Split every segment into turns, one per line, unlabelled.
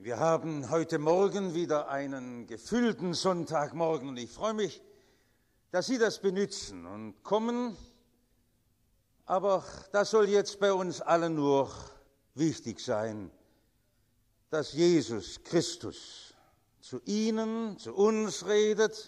Wir haben heute Morgen wieder einen gefüllten Sonntagmorgen und ich freue mich, dass Sie das benützen und kommen. Aber das soll jetzt bei uns allen nur wichtig sein, dass Jesus Christus zu Ihnen, zu uns redet.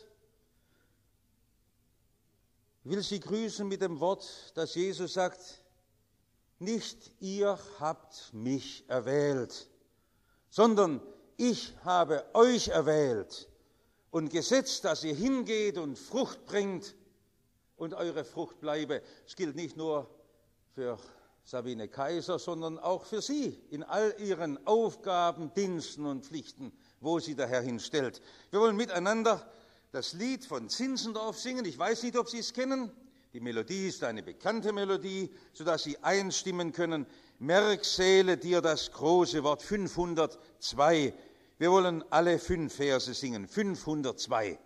Ich will Sie grüßen mit dem Wort, dass Jesus sagt: Nicht ihr habt mich erwählt, sondern ich habe euch erwählt und gesetzt, dass ihr hingeht und Frucht bringt und eure Frucht bleibe. Es gilt nicht nur für Sabine Kaiser, sondern auch für Sie in all Ihren Aufgaben, Diensten und Pflichten, wo Sie der Herr hinstellt. Wir wollen miteinander das Lied von Zinzendorf singen. Ich weiß nicht, ob Sie es kennen. Die Melodie ist eine bekannte Melodie, sodass Sie einstimmen können. Merksäle dir das große Wort, 502. Wir wollen alle 5 Verse singen, 502.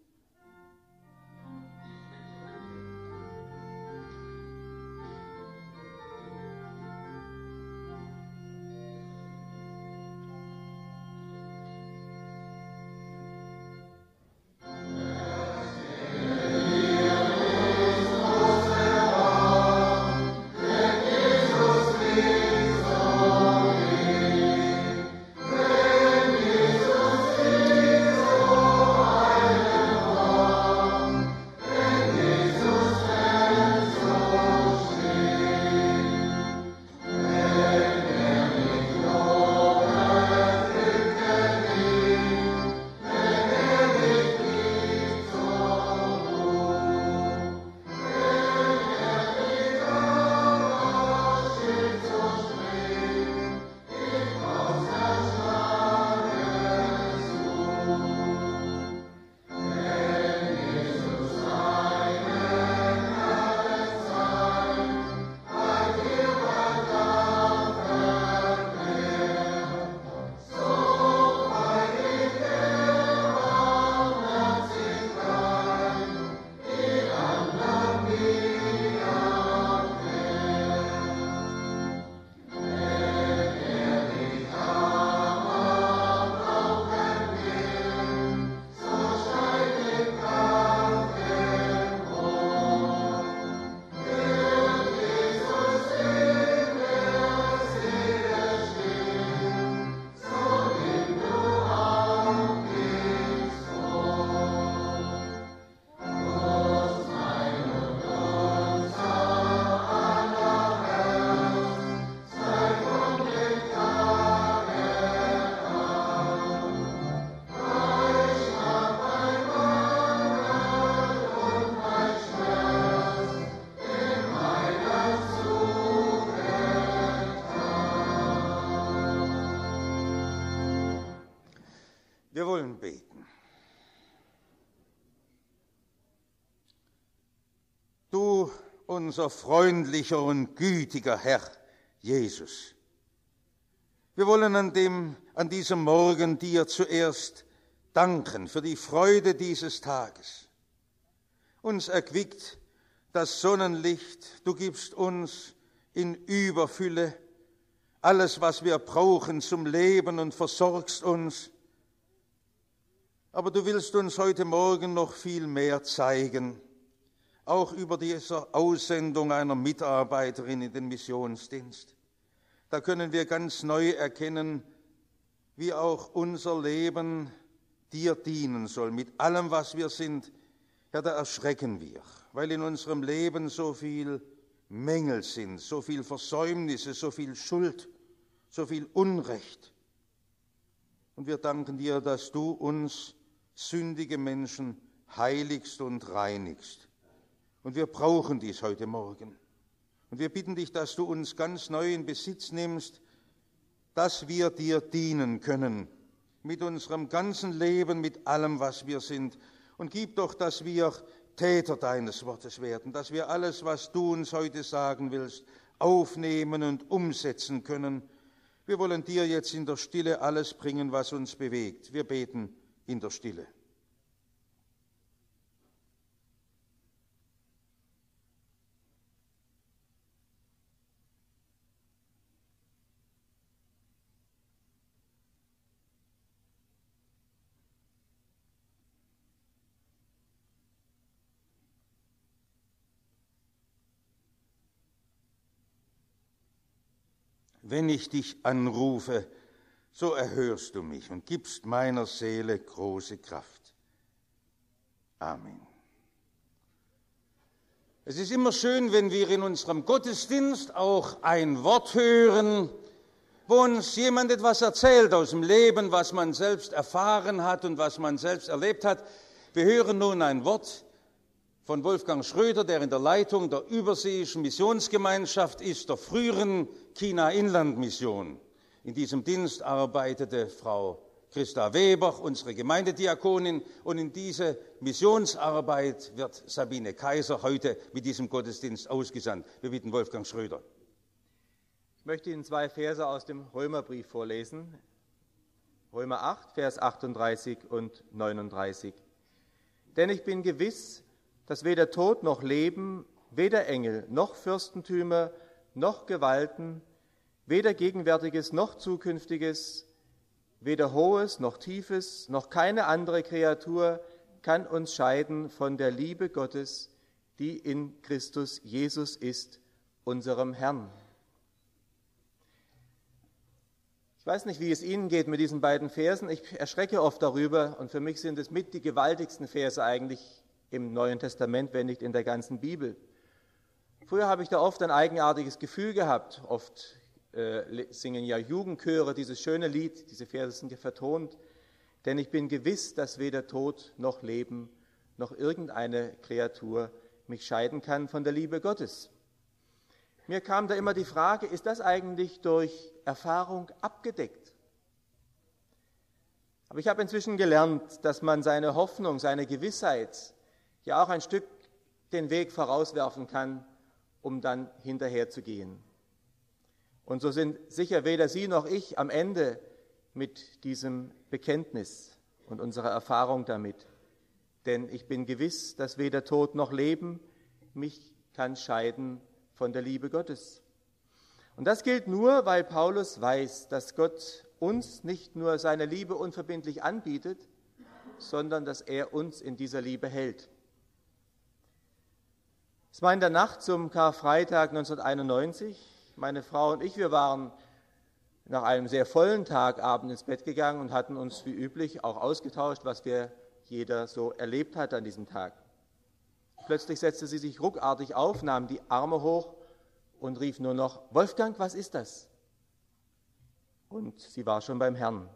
Wir wollen beten. Du, unser freundlicher und gütiger Herr Jesus, wir wollen an diesem Morgen dir zuerst danken für die Freude dieses Tages. Uns erquickt das Sonnenlicht, du gibst uns in Überfülle alles, was wir brauchen zum Leben und versorgst uns. Aber du willst uns heute Morgen noch viel mehr zeigen, auch über diese Aussendung einer Mitarbeiterin in den Missionsdienst. Da können wir ganz neu erkennen, wie auch unser Leben dir dienen soll. Mit allem, was wir sind, Herr, da erschrecken wir, weil in unserem Leben so viel Mängel sind, so viel Versäumnisse, so viel Schuld, so viel Unrecht. Und wir danken dir, dass du uns sündige Menschen heiligst und reinigst. Und wir brauchen dies heute Morgen. Und wir bitten dich, dass du uns ganz neu in Besitz nimmst, dass wir dir dienen können, mit unserem ganzen Leben, mit allem, was wir sind. Und gib doch, dass wir Täter deines Wortes werden, dass wir alles, was du uns heute sagen willst, aufnehmen und umsetzen können. Wir wollen dir jetzt in der Stille alles bringen, was uns bewegt. Wir beten in der Stille. wenn ich dich anrufe, so erhörst du mich und gibst meiner Seele große Kraft. Amen. Es ist immer schön, wenn wir in unserem Gottesdienst auch ein Wort hören, wo uns jemand etwas erzählt aus dem Leben, was man selbst erfahren hat und was man selbst erlebt hat. Wir hören nun ein Wort von Wolfgang Schröder, der in der Leitung der Überseeischen Missionsgemeinschaft ist, der früheren China-Inland-Mission. In diesem Dienst arbeitete Frau Christa Weber, unsere Gemeindediakonin, und in diese Missionsarbeit wird Sabine Kaiser heute mit diesem Gottesdienst ausgesandt. Wir bitten Wolfgang Schröder.
Ich möchte Ihnen 2 Verse aus dem Römerbrief vorlesen. Römer 8, Vers 38 und 39. Denn ich bin gewiss, dass weder Tod noch Leben, weder Engel noch Fürstentümer noch Gewalten, weder Gegenwärtiges noch Zukünftiges, weder Hohes noch Tiefes, noch keine andere Kreatur kann uns scheiden von der Liebe Gottes, die in Christus Jesus ist, unserem Herrn. Ich weiß nicht, wie es Ihnen geht mit diesen beiden Versen. Ich erschrecke oft darüber und für mich sind es mit die gewaltigsten Verse eigentlich im Neuen Testament, wenn nicht in der ganzen Bibel. Früher habe ich da oft ein eigenartiges Gefühl gehabt. Oft singen ja Jugendchöre dieses schöne Lied, diese Verse sind ja vertont. Denn ich bin gewiss, dass weder Tod noch Leben noch irgendeine Kreatur mich scheiden kann von der Liebe Gottes. Mir kam da immer die Frage, ist das eigentlich durch Erfahrung abgedeckt? Aber ich habe inzwischen gelernt, dass man seine Hoffnung, seine Gewissheit ja auch ein Stück den Weg vorauswerfen kann, um dann hinterher zu gehen. Und so sind sicher weder Sie noch ich am Ende mit diesem Bekenntnis und unserer Erfahrung damit. Denn ich bin gewiss, dass weder Tod noch Leben mich kann scheiden von der Liebe Gottes. Und das gilt nur, weil Paulus weiß, dass Gott uns nicht nur seine Liebe unverbindlich anbietet, sondern dass er uns in dieser Liebe hält. Es war in der Nacht zum Karfreitag 1991. Meine Frau und ich, wir waren nach einem sehr vollen Tag abends ins Bett gegangen und hatten uns wie üblich auch ausgetauscht, was wir jeder so erlebt hat an diesem Tag. Plötzlich setzte sie sich ruckartig auf, nahm die Arme hoch und rief nur noch, Wolfgang, was ist das? Und sie war schon beim Herrn.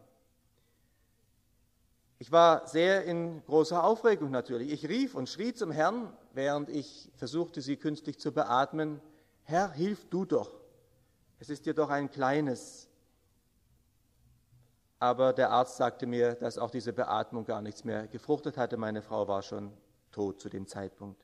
Ich war sehr in großer Aufregung natürlich. Ich rief und schrie zum Herrn, während ich versuchte, sie künstlich zu beatmen, Herr, hilf du doch. Es ist dir doch ein kleines. Aber der Arzt sagte mir, dass auch diese Beatmung gar nichts mehr gefruchtet hatte. Meine Frau war schon tot zu dem Zeitpunkt.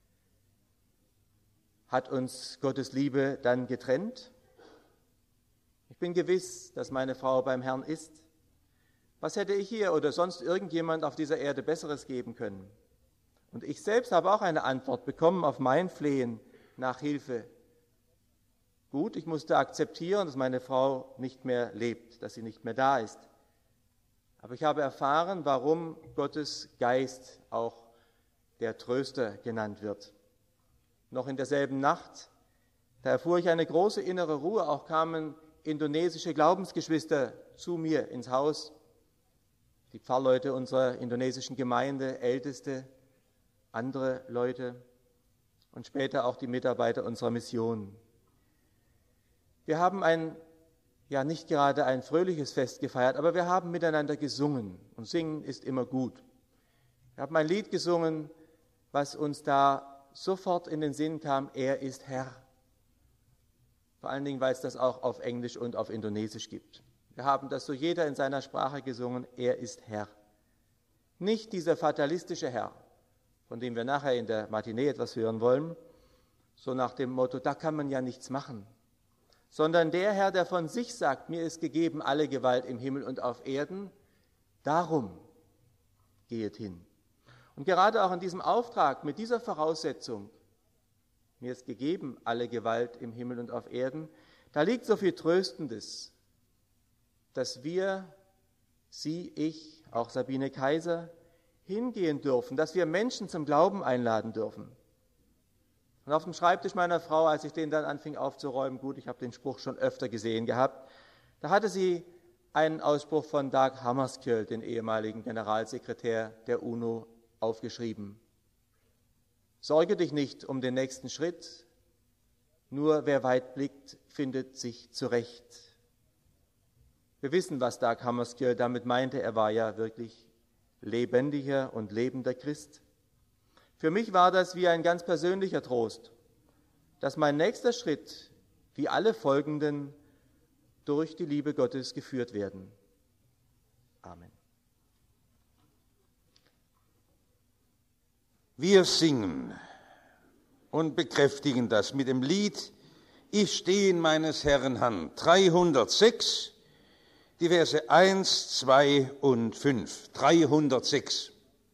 Hat uns Gottes Liebe dann getrennt? Ich bin gewiss, dass meine Frau beim Herrn ist. Was hätte ich ihr oder sonst irgendjemand auf dieser Erde Besseres geben können? Und ich selbst habe auch eine Antwort bekommen auf mein Flehen nach Hilfe. Gut, ich musste akzeptieren, dass meine Frau nicht mehr lebt, dass sie nicht mehr da ist. Aber ich habe erfahren, warum Gottes Geist auch der Tröster genannt wird. Noch in derselben Nacht, da erfuhr ich eine große innere Ruhe, auch kamen indonesische Glaubensgeschwister zu mir ins Haus, die Pfarrleute unserer indonesischen Gemeinde, Älteste, andere Leute und später auch die Mitarbeiter unserer Mission. Wir haben nicht gerade ein fröhliches Fest gefeiert, aber wir haben miteinander gesungen und singen ist immer gut. Wir haben ein Lied gesungen, was uns da sofort in den Sinn kam, er ist Herr. Vor allen Dingen, weil es das auch auf Englisch und auf Indonesisch gibt. Wir haben das so jeder in seiner Sprache gesungen, er ist Herr. Nicht dieser fatalistische Herr, von dem wir nachher in der Matinee etwas hören wollen, so nach dem Motto, da kann man ja nichts machen, sondern der Herr, der von sich sagt, mir ist gegeben alle Gewalt im Himmel und auf Erden, darum gehet hin. Und gerade auch in diesem Auftrag, mit dieser Voraussetzung, mir ist gegeben alle Gewalt im Himmel und auf Erden, da liegt so viel Tröstendes, dass wir, Sie, ich, auch Sabine Kaiser, hingehen dürfen, dass wir Menschen zum Glauben einladen dürfen. Und auf dem Schreibtisch meiner Frau, als ich den dann anfing aufzuräumen, gut, ich habe den Spruch schon öfter gesehen gehabt, da hatte sie einen Ausspruch von Dag Hammarskjöld, den ehemaligen Generalsekretär der UNO, aufgeschrieben. Sorge dich nicht um den nächsten Schritt, nur wer weit blickt, findet sich zurecht. Wir wissen, was Dag Hammarskjöld damit meinte. Er war ja wirklich lebendiger und lebender Christ. Für mich war das wie ein ganz persönlicher Trost, dass mein nächster Schritt, wie alle folgenden, durch die Liebe Gottes geführt werden. Amen.
Wir singen und bekräftigen das mit dem Lied Ich stehe in meines Herrn Hand, 306, die Verse 1, 2 und 5. 306.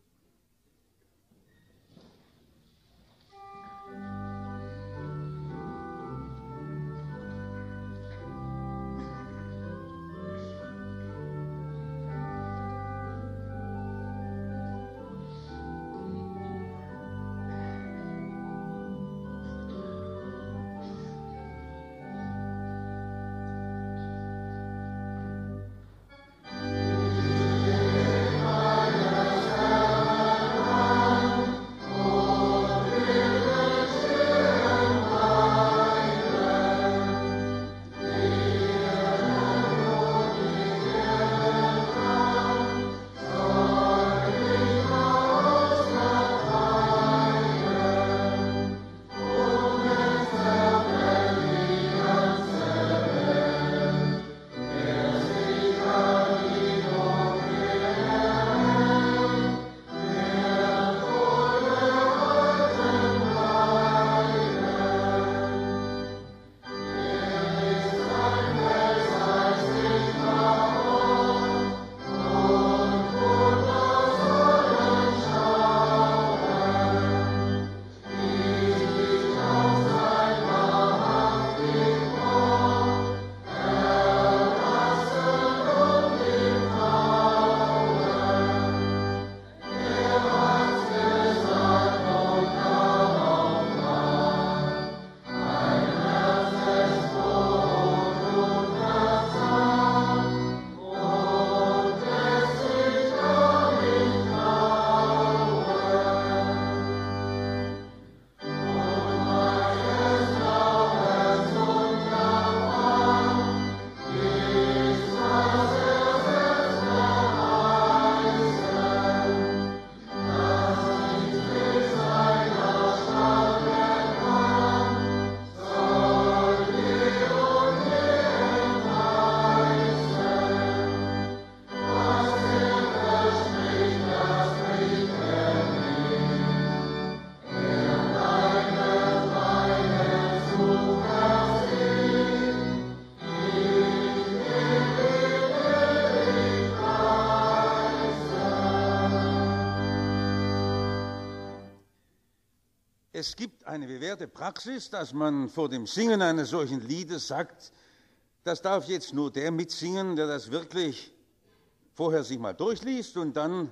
Es gibt eine bewährte Praxis, dass man vor dem Singen eines solchen Liedes sagt, das darf jetzt nur der mitsingen, der das wirklich vorher sich mal durchliest und dann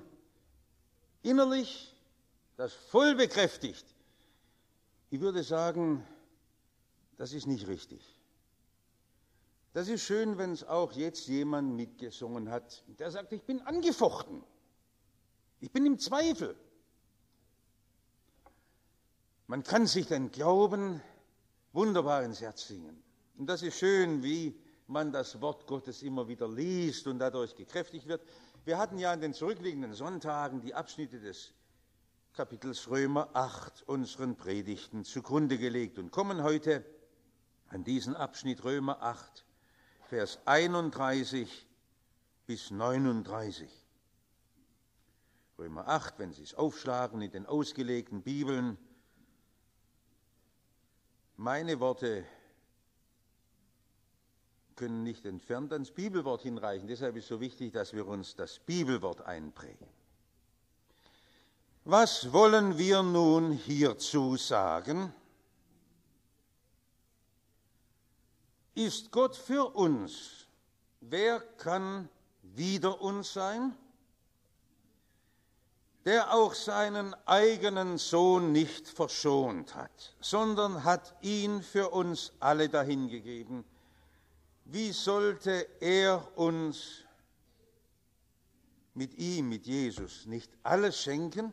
innerlich das voll bekräftigt. Ich würde sagen, das ist nicht richtig. Das ist schön, wenn es auch jetzt jemand mitgesungen hat, der sagt, ich bin angefochten, ich bin im Zweifel. Man kann sich den Glauben wunderbar ins Herz singen. Und das ist schön, wie man das Wort Gottes immer wieder liest und dadurch gekräftigt wird. Wir hatten ja an den zurückliegenden Sonntagen die Abschnitte des Kapitels Römer 8 unseren Predigten zugrunde gelegt und kommen heute an diesen Abschnitt Römer 8, Vers 31 bis 39. Römer 8, wenn Sie es aufschlagen in den ausgelegten Bibeln. Meine Worte können nicht entfernt ans Bibelwort hinreichen. Deshalb ist es so wichtig, dass wir uns das Bibelwort einprägen. Was wollen wir nun hierzu sagen? Ist Gott für uns? Wer kann wider uns sein? der auch seinen eigenen Sohn nicht verschont hat, sondern hat ihn für uns alle dahingegeben. Wie sollte er uns mit ihm, mit Jesus, nicht alles schenken?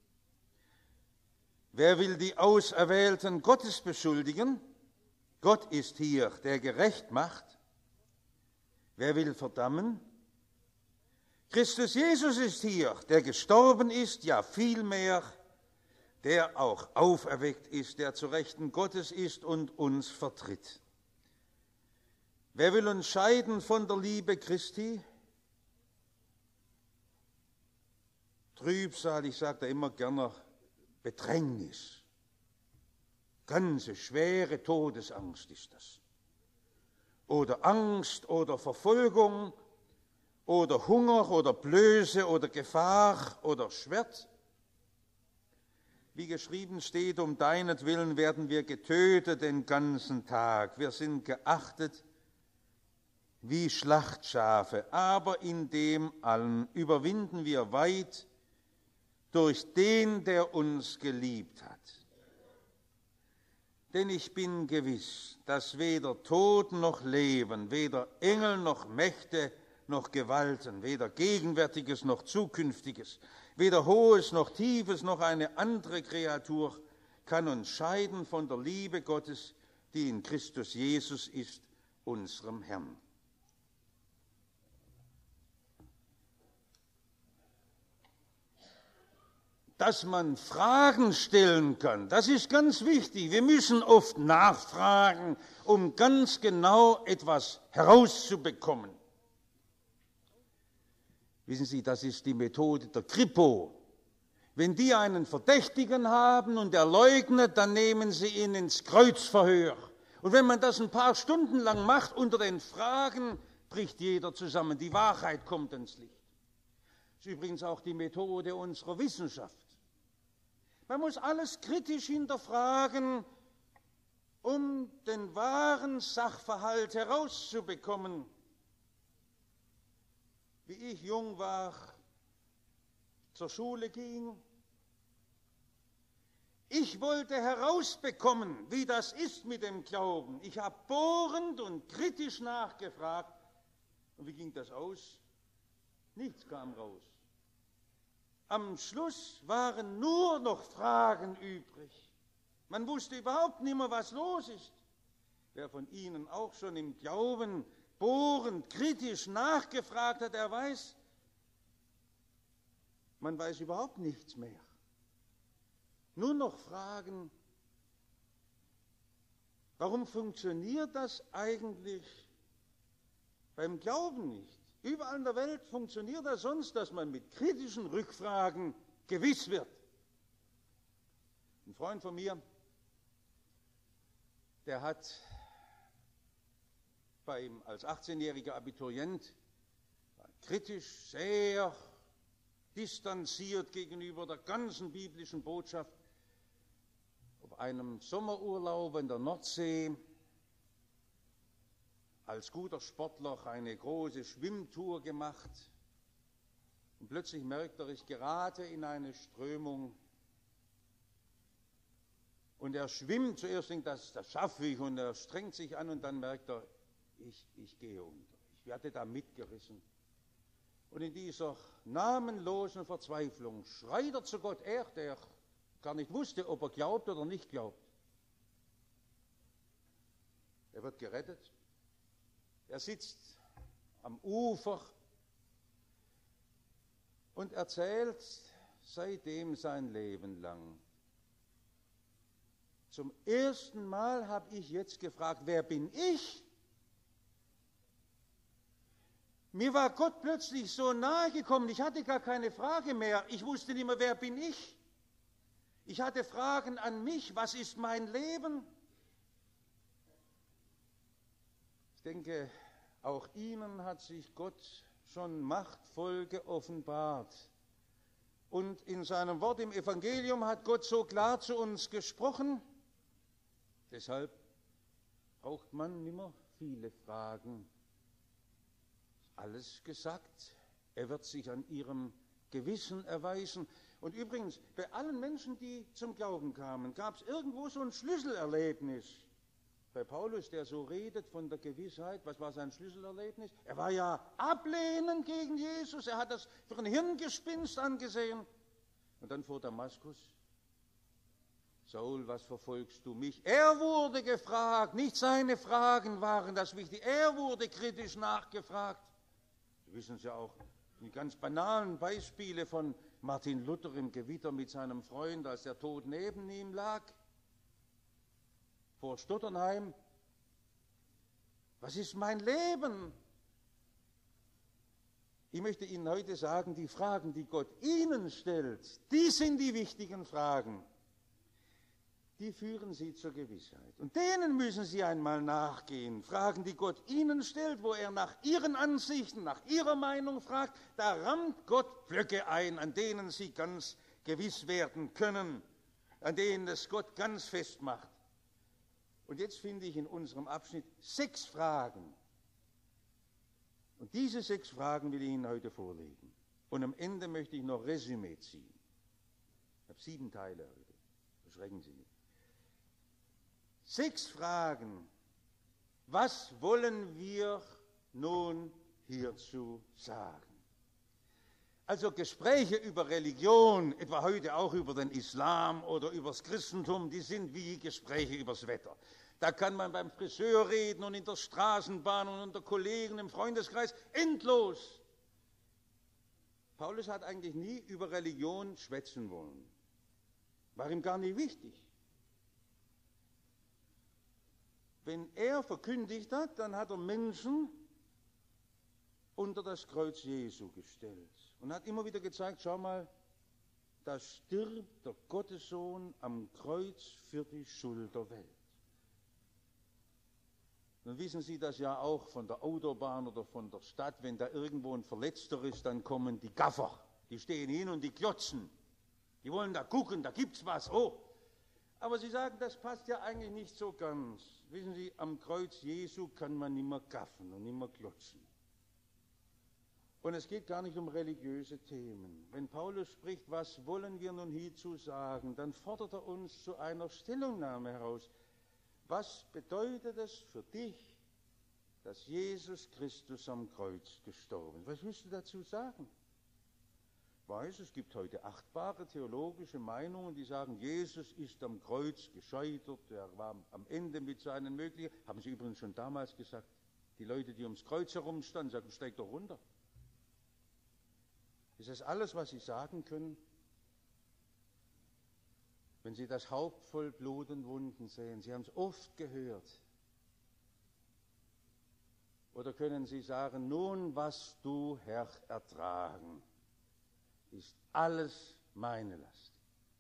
Wer will die Auserwählten Gottes beschuldigen? Gott ist hier, der gerecht macht. Wer will verdammen? Christus Jesus ist hier, der gestorben ist, ja vielmehr, der auch auferweckt ist, der zu Rechten Gottes ist und uns vertritt. Wer will uns scheiden von der Liebe Christi? Trübsal, ich sage da immer gerne, Bedrängnis. Ganze schwere Todesangst ist das. Oder Angst oder Verfolgung oder Hunger oder Blöße oder Gefahr oder Schwert. Wie geschrieben steht, um deinetwillen werden wir getötet den ganzen Tag. Wir sind geachtet wie Schlachtschafe, aber in dem allen überwinden wir weit durch den, der uns geliebt hat. Denn ich bin gewiss, dass weder Tod noch Leben, weder Engel noch Mächte noch Gewalten, weder Gegenwärtiges noch Zukünftiges, weder Hohes noch Tiefes noch eine andere Kreatur kann uns scheiden von der Liebe Gottes, die in Christus Jesus ist, unserem Herrn. Dass man Fragen stellen kann, das ist ganz wichtig. Wir müssen oft nachfragen, um ganz genau etwas herauszubekommen. Wissen Sie, das ist die Methode der Kripo. Wenn die einen Verdächtigen haben und er leugnet, dann nehmen sie ihn ins Kreuzverhör. Und wenn man das ein paar Stunden lang macht, unter den Fragen, bricht jeder zusammen. Die Wahrheit kommt ins Licht. Das ist übrigens auch die Methode unserer Wissenschaft. Man muss alles kritisch hinterfragen, um den wahren Sachverhalt herauszubekommen. Wie ich jung war, zur Schule ging, ich wollte herausbekommen, wie das ist mit dem Glauben. Ich habe bohrend und kritisch nachgefragt. Und wie ging das aus? Nichts kam raus. Am Schluss waren nur noch Fragen übrig. Man wusste überhaupt nicht mehr, was los ist. Wer von Ihnen auch schon im Glauben bohrend, kritisch nachgefragt hat, der weiß, man weiß überhaupt nichts mehr. Nur noch Fragen. Warum funktioniert das eigentlich beim Glauben nicht? Überall in der Welt funktioniert das sonst, dass man mit kritischen Rückfragen gewiss wird. Ein Freund von mir, der hat als 18-jähriger Abiturient kritisch, sehr distanziert gegenüber der ganzen biblischen Botschaft auf einem Sommerurlaub in der Nordsee als guter Sportler eine große Schwimmtour gemacht. Und plötzlich merkt er, ich gerate in eine Strömung. Und er schwimmt, zuerst denkt, das schaffe ich, und er strengt sich an, und dann merkt er, ich gehe unter. Ich werde da mitgerissen. Und in dieser namenlosen Verzweiflung schreit er zu Gott, er, der gar nicht wusste, ob er glaubt oder nicht glaubt. Er wird gerettet. Er sitzt am Ufer und erzählt seitdem sein Leben lang. Zum ersten Mal habe ich jetzt gefragt, wer bin ich? Mir war Gott plötzlich so nahe gekommen, ich hatte gar keine Frage mehr. Ich wusste nicht mehr, wer bin ich? Ich hatte Fragen an mich, was ist mein Leben? Ich denke, auch Ihnen hat sich Gott schon machtvoll geoffenbart. Und in seinem Wort im Evangelium hat Gott so klar zu uns gesprochen. Deshalb braucht man nicht mehr viele Fragen. Alles gesagt. Er wird sich an Ihrem Gewissen erweisen. Und übrigens, bei allen Menschen, die zum Glauben kamen, gab es irgendwo so ein Schlüsselerlebnis. Bei Paulus, der so redet von der Gewissheit, was war sein Schlüsselerlebnis? Er war ja ablehnend gegen Jesus, er hat das für ein Hirngespinst angesehen. Und dann vor Damaskus: Saul, was verfolgst du mich? Er wurde gefragt, nicht seine Fragen waren das Wichtige, er wurde kritisch nachgefragt. Sie wissen es ja auch, die ganz banalen Beispiele von Martin Luther im Gewitter mit seinem Freund, als der Tod neben ihm lag, vor Stotternheim. Was ist mein Leben? Ich möchte Ihnen heute sagen, die Fragen, die Gott Ihnen stellt, die sind die wichtigen Fragen. Die führen Sie zur Gewissheit. Und denen müssen Sie einmal nachgehen. Fragen, die Gott Ihnen stellt, wo er nach Ihren Ansichten, nach Ihrer Meinung fragt, da rammt Gott Blöcke ein, an denen Sie ganz gewiss werden können, an denen es Gott ganz fest macht. Und jetzt finde ich in unserem Abschnitt 6 Fragen. Und diese 6 Fragen will ich Ihnen heute vorlegen. Und am Ende möchte ich noch Resümee ziehen. Ich habe 7 Teile heute. Verschrecken Sie nicht. 6 Fragen. Was wollen wir nun hierzu sagen? Also Gespräche über Religion, etwa heute auch über den Islam oder über das Christentum, die sind wie Gespräche übers Wetter. Da kann man beim Friseur reden und in der Straßenbahn und unter Kollegen im Freundeskreis endlos. Paulus hat eigentlich nie über Religion schwätzen wollen. War ihm gar nicht wichtig. Wenn er verkündigt hat, dann hat er Menschen unter das Kreuz Jesu gestellt und hat immer wieder gezeigt, schau mal, da stirbt der Gottessohn am Kreuz für die Schuld der Welt. Dann wissen Sie das ja auch von der Autobahn oder von der Stadt, wenn da irgendwo ein Verletzter ist, dann kommen die Gaffer, die stehen hin und die klotzen. Die wollen da gucken, da gibt's was, oh. Aber Sie sagen, das passt ja eigentlich nicht so ganz. Wissen Sie, am Kreuz Jesu kann man nicht mehr gaffen und nicht mehr klotzen. Und es geht gar nicht um religiöse Themen. Wenn Paulus spricht, was wollen wir nun hierzu sagen, dann fordert er uns zu einer Stellungnahme heraus. Was bedeutet es für dich, dass Jesus Christus am Kreuz gestorben ist? Was willst du dazu sagen? Ich weiß, es gibt heute achtbare theologische Meinungen, die sagen, Jesus ist am Kreuz gescheitert, er war am Ende mit seinen Möglichkeiten. Haben sie übrigens schon damals gesagt, die Leute, die ums Kreuz herumstanden, sagen, steig doch runter. Ist das alles, was sie sagen können? Wenn Sie das Haupt voll Blut und Wunden sehen, Sie haben es oft gehört. Oder können Sie sagen, nun, was du, Herr, ertragen, ist alles meine Last.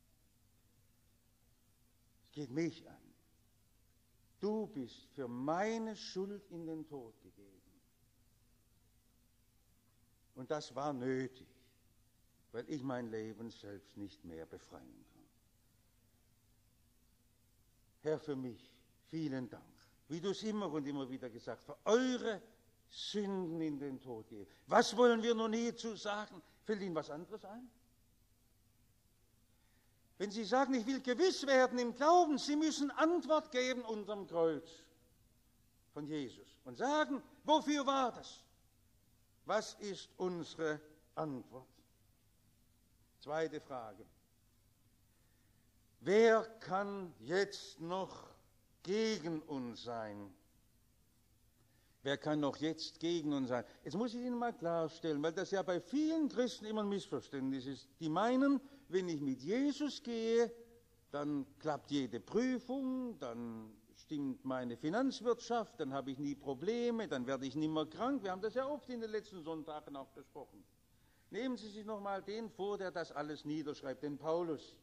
Es geht mich an. Du bist für meine Schuld in den Tod gegeben. Und das war nötig, weil ich mein Leben selbst nicht mehr befreien kann. Herr, für mich, vielen Dank, wie du es immer und immer wieder gesagt hast, für eure Sünden in den Tod gehen. Was wollen wir nun hierzu sagen? Fällt Ihnen was anderes ein? Wenn Sie sagen, ich will gewiss werden im Glauben, Sie müssen Antwort geben unterm Kreuz von Jesus und sagen, wofür war das? Was ist unsere Antwort? Zweite Frage. Wer kann jetzt noch gegen uns sein? Wer kann noch jetzt gegen uns sein? Jetzt muss ich Ihnen mal klarstellen, weil das ja bei vielen Christen immer ein Missverständnis ist. Die meinen, wenn ich mit Jesus gehe, dann klappt jede Prüfung, dann stimmt meine Finanzwirtschaft, dann habe ich nie Probleme, dann werde ich nicht mehr krank. Wir haben das ja oft in den letzten Sonntagen auch besprochen. Nehmen Sie sich nochmal den vor, der das alles niederschreibt, den Paulus.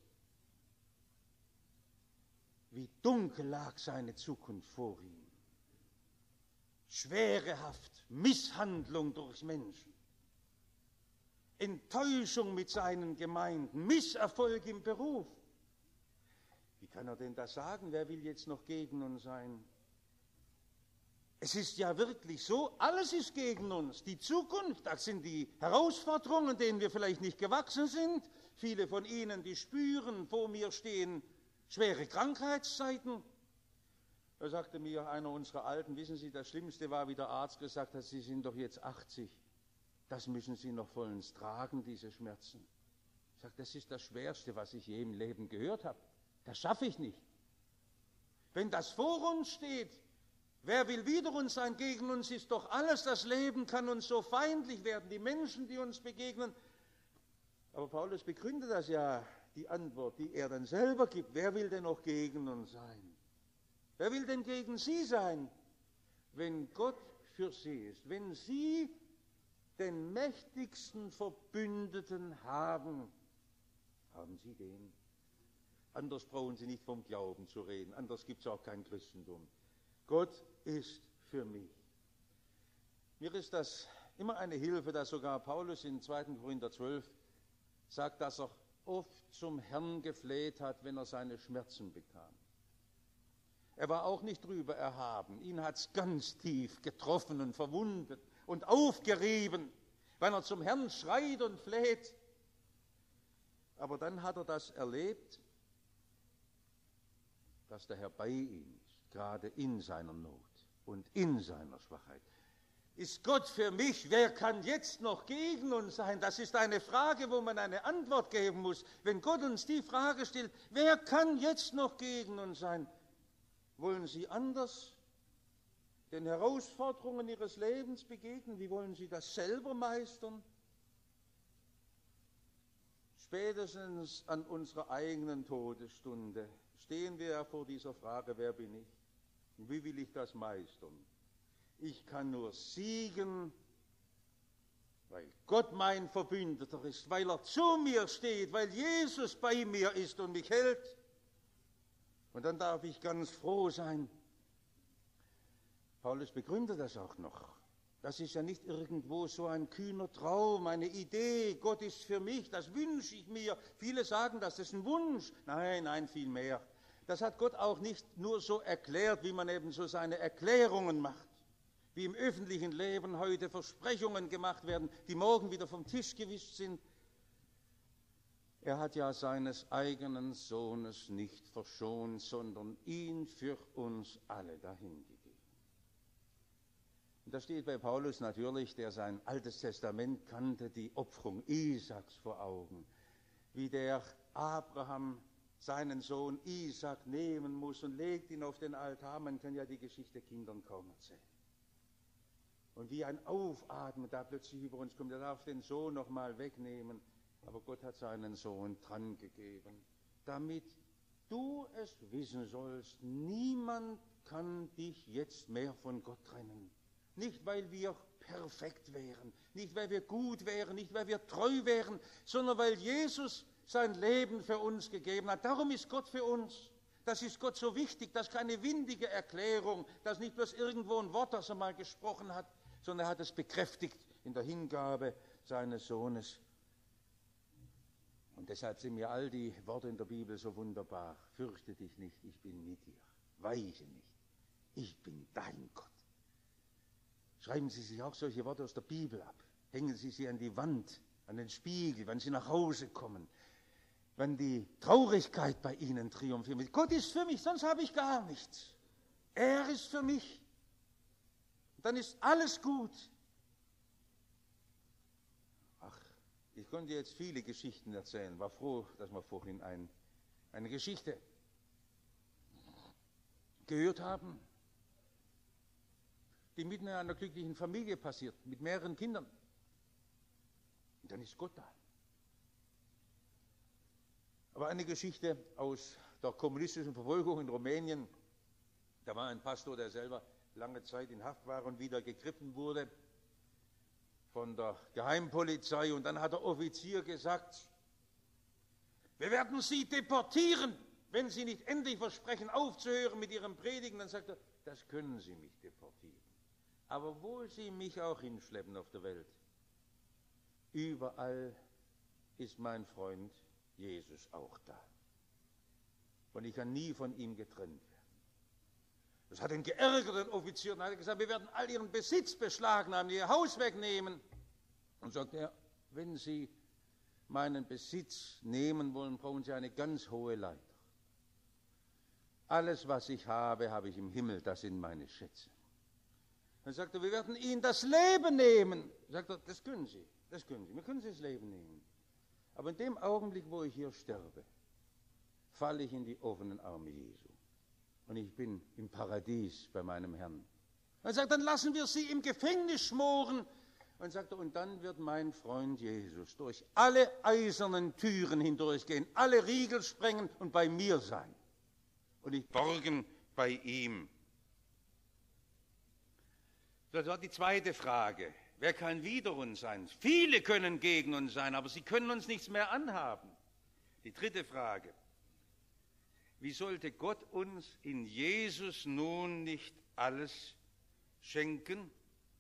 Wie dunkel lag seine Zukunft vor ihm. Schwerehaft, Misshandlung durch Menschen, Enttäuschung mit seinen Gemeinden, Misserfolg im Beruf. Wie kann er denn das sagen? Wer will jetzt noch gegen uns sein? Es ist ja wirklich so, alles ist gegen uns. Die Zukunft, das sind die Herausforderungen, denen wir vielleicht nicht gewachsen sind. Viele von Ihnen, die spüren, vor mir stehen schwere Krankheitszeiten. Da sagte mir einer unserer Alten, wissen Sie, das Schlimmste war, wie der Arzt gesagt hat, Sie sind doch jetzt 80. Das müssen Sie noch vollends tragen, diese Schmerzen. Ich sage, das ist das Schwerste, was ich je im Leben gehört habe. Das schaffe ich nicht. Wenn das vor uns steht, wer will wider uns sein? Gegen uns ist doch alles. Das Leben kann uns so feindlich werden, die Menschen, die uns begegnen. Aber Paulus begründet das ja, die Antwort, die er dann selber gibt. Wer will denn noch gegen uns sein? Wer will denn gegen Sie sein, wenn Gott für Sie ist? Wenn Sie den mächtigsten Verbündeten haben, haben Sie den. Anders brauchen Sie nicht vom Glauben zu reden, anders gibt es auch kein Christentum. Gott ist für mich. Mir ist das immer eine Hilfe, dass sogar Paulus in 2. Korinther 12 sagt, dass er oft zum Herrn gefleht hat, wenn er seine Schmerzen bekam. Er war auch nicht drüber erhaben. Ihn hat es ganz tief getroffen und verwundet und aufgerieben, wenn er zum Herrn schreit und fleht. Aber dann hat er das erlebt, dass der Herr bei ihm ist, gerade in seiner Not und in seiner Schwachheit. Ist Gott für mich? Wer kann jetzt noch gegen uns sein? Das ist eine Frage, wo man eine Antwort geben muss. Wenn Gott uns die Frage stellt, wer kann jetzt noch gegen uns sein? Wollen Sie anders den Herausforderungen Ihres Lebens begegnen? Wie wollen Sie das selber meistern? Spätestens an unserer eigenen Todesstunde stehen wir ja vor dieser Frage, wer bin ich? Und wie will ich das meistern? Ich kann nur siegen, weil Gott mein Verbündeter ist, weil er zu mir steht, weil Jesus bei mir ist und mich hält. Und dann darf ich ganz froh sein. Paulus begründet das auch noch. Das ist ja nicht irgendwo so ein kühner Traum, eine Idee, Gott ist für mich, das wünsche ich mir. Viele sagen, das ist ein Wunsch. Nein, viel mehr. Das hat Gott auch nicht nur so erklärt, wie man eben so seine Erklärungen macht. Wie im öffentlichen Leben heute Versprechungen gemacht werden, die morgen wieder vom Tisch gewischt sind. Er hat ja seines eigenen Sohnes nicht verschont, sondern ihn für uns alle dahingegeben. Und da steht bei Paulus natürlich, der sein Altes Testament kannte, die Opferung Isaaks vor Augen. Wie der Abraham seinen Sohn Isaak nehmen muss und legt ihn auf den Altar. Man kann ja die Geschichte Kindern kaum erzählen. Und wie ein Aufatmen da plötzlich über uns kommt, er darf den Sohn noch mal wegnehmen. Aber Gott hat seinen Sohn dran gegeben, damit du es wissen sollst, niemand kann dich jetzt mehr von Gott trennen. Nicht, weil wir perfekt wären, nicht, weil wir gut wären, nicht, weil wir treu wären, sondern weil Jesus sein Leben für uns gegeben hat. Darum ist Gott für uns. Das ist Gott so wichtig, das ist keine windige Erklärung, das ist nicht bloß irgendwo ein Wort, das er mal gesprochen hat, sondern er hat es bekräftigt in der Hingabe seines Sohnes. Und deshalb sind mir all die Worte in der Bibel so wunderbar. Fürchte dich nicht, ich bin mit dir. Weiche nicht, ich bin dein Gott. Schreiben Sie sich auch solche Worte aus der Bibel ab. Hängen Sie sie an die Wand, an den Spiegel, wenn Sie nach Hause kommen. Wenn die Traurigkeit bei Ihnen triumphiert. Gott ist für mich, sonst habe ich gar nichts. Er ist für mich. Und dann ist alles gut. Ach, ich konnte jetzt viele Geschichten erzählen. War froh, dass wir vorhin eine Geschichte gehört haben, die mitten in einer glücklichen Familie passiert, mit mehreren Kindern. Und dann ist Gott da. Aber eine Geschichte aus der kommunistischen Verfolgung in Rumänien. Da war ein Pastor, der selber lange Zeit in Haft war und wieder gegriffen wurde von der Geheimpolizei. Und dann hat der Offizier gesagt, wir werden Sie deportieren, wenn Sie nicht endlich versprechen, aufzuhören mit Ihrem Predigen. Dann sagt er, das können Sie mich deportieren. Aber wo Sie mich auch hinschleppen auf der Welt, überall ist mein Freund Jesus auch da. Und ich kann nie von ihm getrennt werden. Das hat den geärgerten Offizier, und hat gesagt, wir werden all ihren Besitz beschlagnahmen, ihr Haus wegnehmen. Und sagt er, wenn Sie meinen Besitz nehmen wollen, brauchen Sie eine ganz hohe Leiter. Alles, was ich habe, habe ich im Himmel, das sind meine Schätze. Dann sagt er, wir werden Ihnen das Leben nehmen. Sagt er, das können Sie, wir können Sie das Leben nehmen. Aber in dem Augenblick, wo ich hier sterbe, falle ich in die offenen Arme Jesu. Und ich bin im Paradies bei meinem Herrn. Er sagt, dann lassen wir Sie im Gefängnis schmoren. Und sagt er, und dann wird mein Freund Jesus durch alle eisernen Türen hindurchgehen, alle Riegel sprengen und bei mir sein. Und ich borgen bei ihm. Das war die zweite Frage. Wer kann wider uns sein? Viele können gegen uns sein, aber sie können uns nichts mehr anhaben. Die dritte Frage. Wie sollte Gott uns in Jesus nun nicht alles schenken?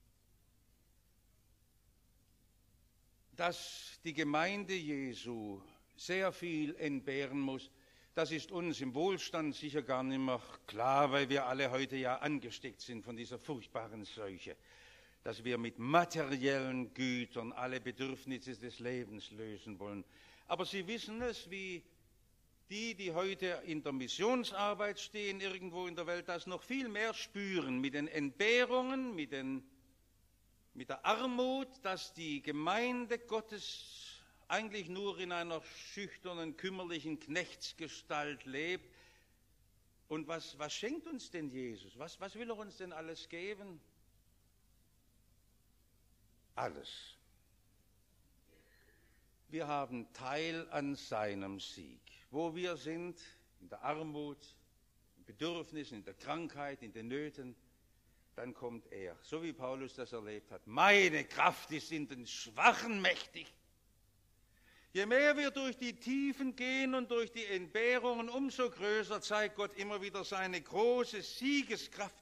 Dass die Gemeinde Jesu sehr viel entbehren muss, das ist uns im Wohlstand sicher gar nicht mehr klar, weil wir alle heute ja angesteckt sind von dieser furchtbaren Seuche, dass wir mit materiellen Gütern alle Bedürfnisse des Lebens lösen wollen. Aber Sie wissen es, wie die heute in der Missionsarbeit stehen, irgendwo in der Welt, das noch viel mehr spüren mit den Entbehrungen, mit der Armut, dass die Gemeinde Gottes eigentlich nur in einer schüchternen, kümmerlichen Knechtsgestalt lebt. Und was schenkt uns denn Jesus? Was will er uns denn alles geben? Alles. Wir haben Teil an seinem Sieg. Wo wir sind, in der Armut, in Bedürfnissen, in der Krankheit, in den Nöten, dann kommt er, so wie Paulus das erlebt hat. Meine Kraft ist in den Schwachen mächtig. Je mehr wir durch die Tiefen gehen und durch die Entbehrungen, umso größer zeigt Gott immer wieder seine große Siegeskraft.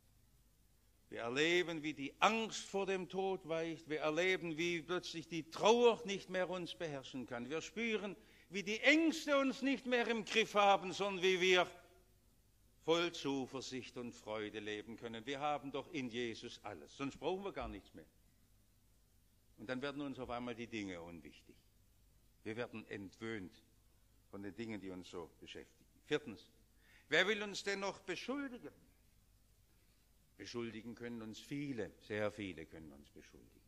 Wir erleben, wie die Angst vor dem Tod weicht. Wir erleben, wie plötzlich die Trauer nicht mehr uns beherrschen kann. Wir spüren, wie die Ängste uns nicht mehr im Griff haben, sondern wie wir voll Zuversicht und Freude leben können. Wir haben doch in Jesus alles, sonst brauchen wir gar nichts mehr. Und dann werden uns auf einmal die Dinge unwichtig. Wir werden entwöhnt von den Dingen, die uns so beschäftigen. Viertens, wer will uns denn noch beschuldigen? Beschuldigen können uns viele, sehr viele können uns beschuldigen.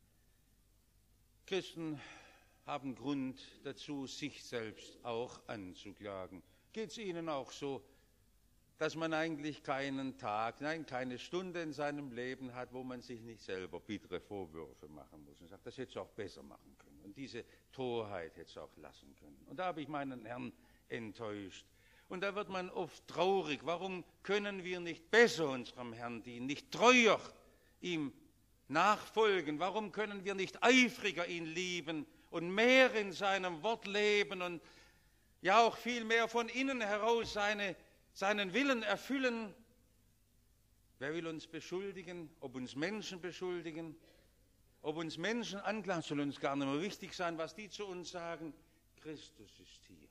Christen haben Grund dazu, sich selbst auch anzuklagen. Geht es ihnen auch so, dass man eigentlich keinen Tag, nein, keine Stunde in seinem Leben hat, wo man sich nicht selber bittere Vorwürfe machen muss und sagt, das hätte es auch besser machen können und diese Torheit hätte es auch lassen können. Und da habe ich meinen Herrn enttäuscht. Und da wird man oft traurig. Warum können wir nicht besser unserem Herrn dienen, nicht treuer ihm nachfolgen? Warum können wir nicht eifriger ihn lieben und mehr in seinem Wort leben und ja auch viel mehr von innen heraus seinen Willen erfüllen? Wer will uns beschuldigen? Ob uns Menschen beschuldigen? Ob uns Menschen anklagen? Soll uns gar nicht mehr wichtig sein, was die zu uns sagen. Christus ist hier,